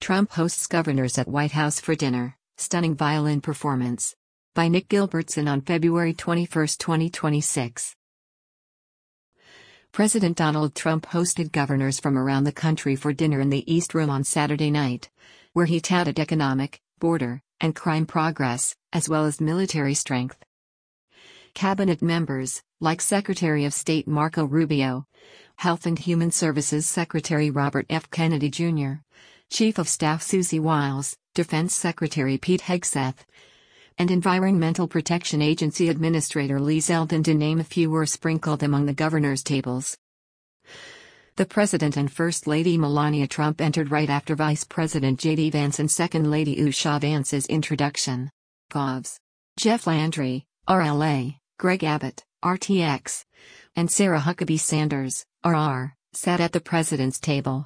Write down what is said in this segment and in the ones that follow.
Trump hosts governors at White House for dinner, stunning violin performance. By Nick Gilbertson on February 21, 2026. President Donald Trump hosted governors from around the country for dinner in the East Room on Saturday night, where he touted economic, border, and crime progress, as well as military strength. Cabinet members, like Secretary of State Marco Rubio, Health and Human Services Secretary Robert F. Kennedy Jr., Chief of Staff Susie Wiles, Defense Secretary Pete Hegseth, and Environmental Protection Agency Administrator Lee Zeldin, to name a few, were sprinkled among the governors' tables. The President and First Lady Melania Trump entered right after Vice President J.D. Vance and Second Lady Usha Vance's introduction. Govs. Jeff Landry, RLA, Greg Abbott, RTX, and Sarah Huckabee Sanders, RR, sat at the President's table.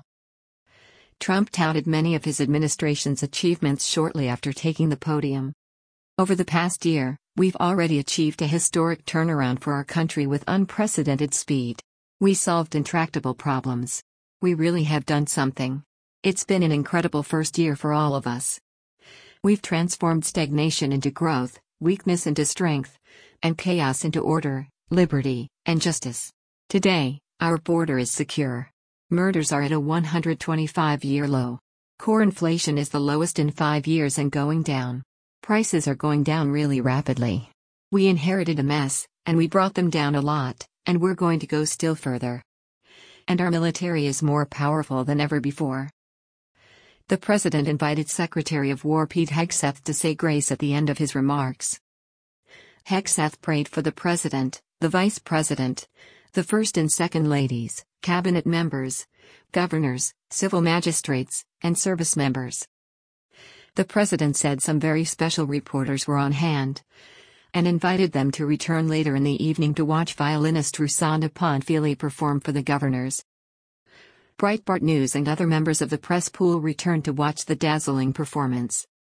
Trump touted many of his administration's achievements shortly after taking the podium. Over the past year, we've already achieved a historic turnaround for our country with unprecedented speed. We solved intractable problems. We really have done something. It's been an incredible first year for all of us. We've transformed stagnation into growth, weakness into strength, and chaos into order, liberty, and justice. Today, our border is secure. Murders are at a 125-year low. Core inflation is the lowest in 5 years and going down. Prices are going down really rapidly. We inherited a mess, and we brought them down a lot, and we're going to go still further. And our military is more powerful than ever before. The President invited Secretary of War Pete Hegseth to say grace at the end of his remarks. Hegseth prayed for the President, the Vice President, the First and Second Ladies, cabinet members, governors, civil magistrates, and service members. The President said some very special reporters were on hand, and invited them to return later in the evening to watch violinist Rusanda Panfili perform for the governors. Breitbart News and other members of the press pool returned to watch the dazzling performance.